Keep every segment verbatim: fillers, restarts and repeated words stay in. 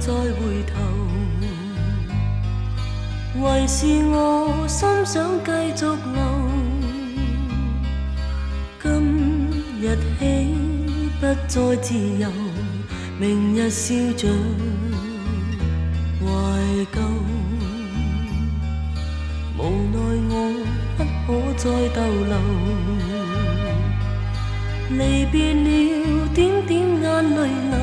再回頭，為是我心想繼續留。今日起不再自由，明日笑着懷舊。無奈我不可再逗留，離別了點點眼淚流。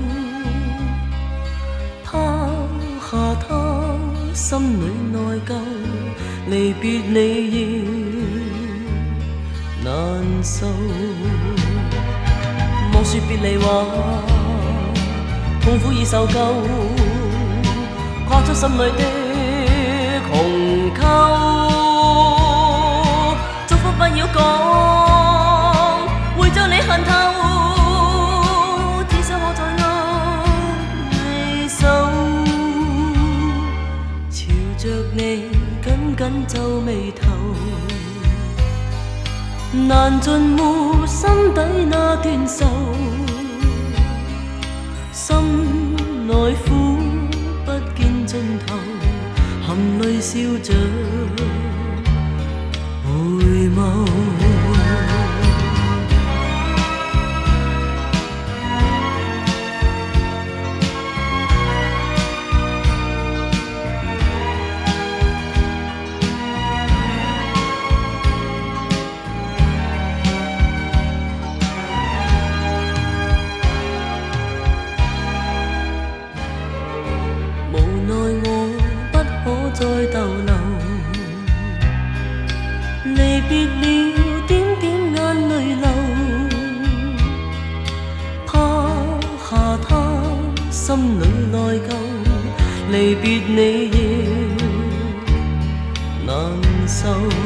他下他心裏內疚，離別你要難受。莫說別離話，痛苦已受夠，跨出心裏的鴻溝。祝福不要講，會將你恨透，只想我在握你手，朝着你緊緊皺眉頭，難盡沒心底那段愁，心內苦不見盡頭，含淚笑着回眸。再逗留，離別了點點眼淚流，拋下他心裏內疚，離別你亦難受。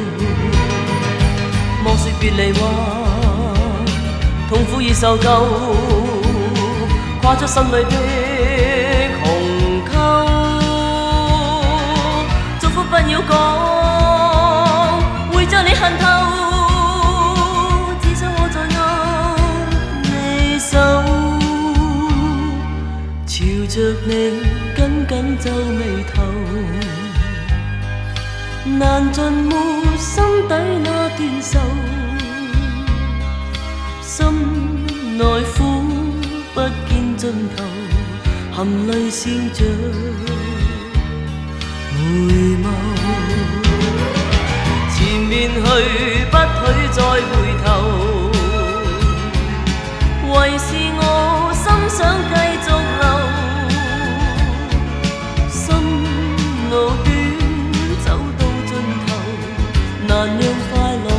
莫說別離話，痛苦已受夠，跨出心裏的鴻溝。不要講，會將你恨透，只想我在握你手，朝着你緊緊皺眉頭，難盡沒心底那段愁，心內苦不見盡頭，含淚笑着回眸。前面去不許再回頭，為是我心想繼續留，心路短走到盡頭，難讓快樂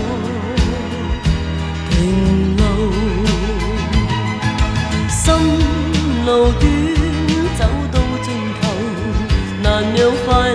停留，心路短走到盡頭，難讓快樂